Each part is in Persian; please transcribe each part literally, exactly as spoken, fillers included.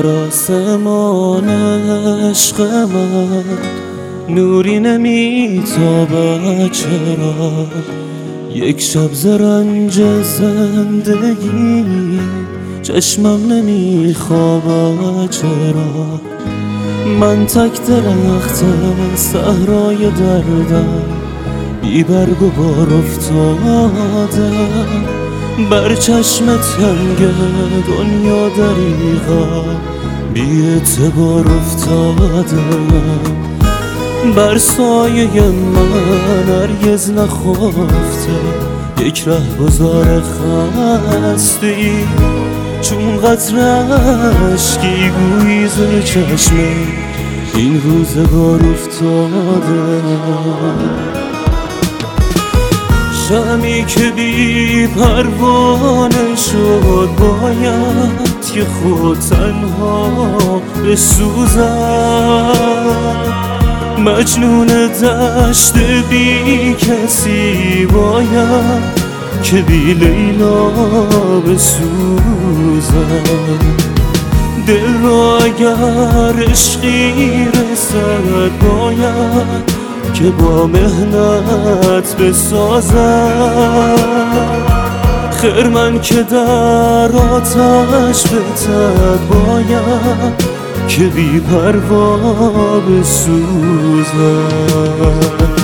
در آسمان عشق من نوری نمیتابد، چرا یک شب ز رنج زندگی چشمم نمیخوابد؟ چرا من تک درخت صحرای دردم بی برگ و بار افتادم، بر چشم تنگ دنیا دریغا بی اعتبار افتادم. بر سایه من هرگز نخفته یک رهگذار خستی، چون قطره اشکی گویی ز چشم این روزگار افتاده. شمی که بی پروانه شد باید که خود تنها بسوزد، مجنون دشت بی کسی باید که بی لیلا بسوزد. دل را اگر عشقی رسد باید که با مهنت بسازد، خرمن که در آتش بتد باید که بی پروا بسوزد.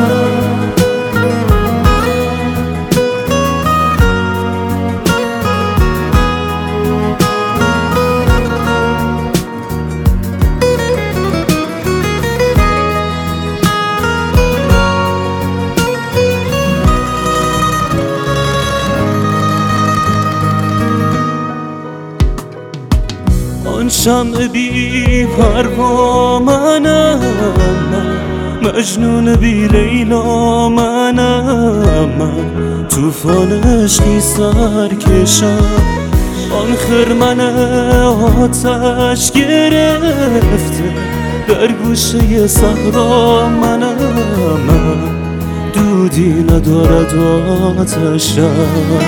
آن شمع بی پروا منم من، مجنون بی لیلا منم من، توفان عشقی سرکشم، آن خرمن آتش گرفته در گوشه صحرا منم من، دودی ندارد آتشم.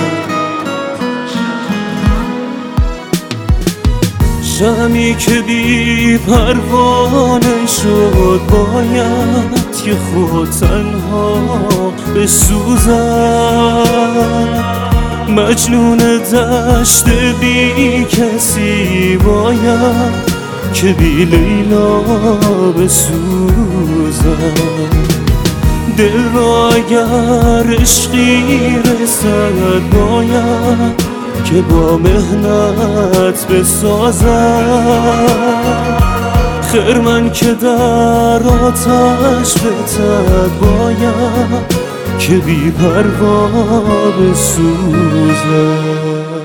شمی که بی پروانه شد باید که خود تنها بسوزد، مجنون دشت بی کسی باید که بی لیلا بسوزد. دل را اگر عشقی رسد باید که با مهنت بسازد، خرمن که در آتش بتد باید که بی پروا بسوزد.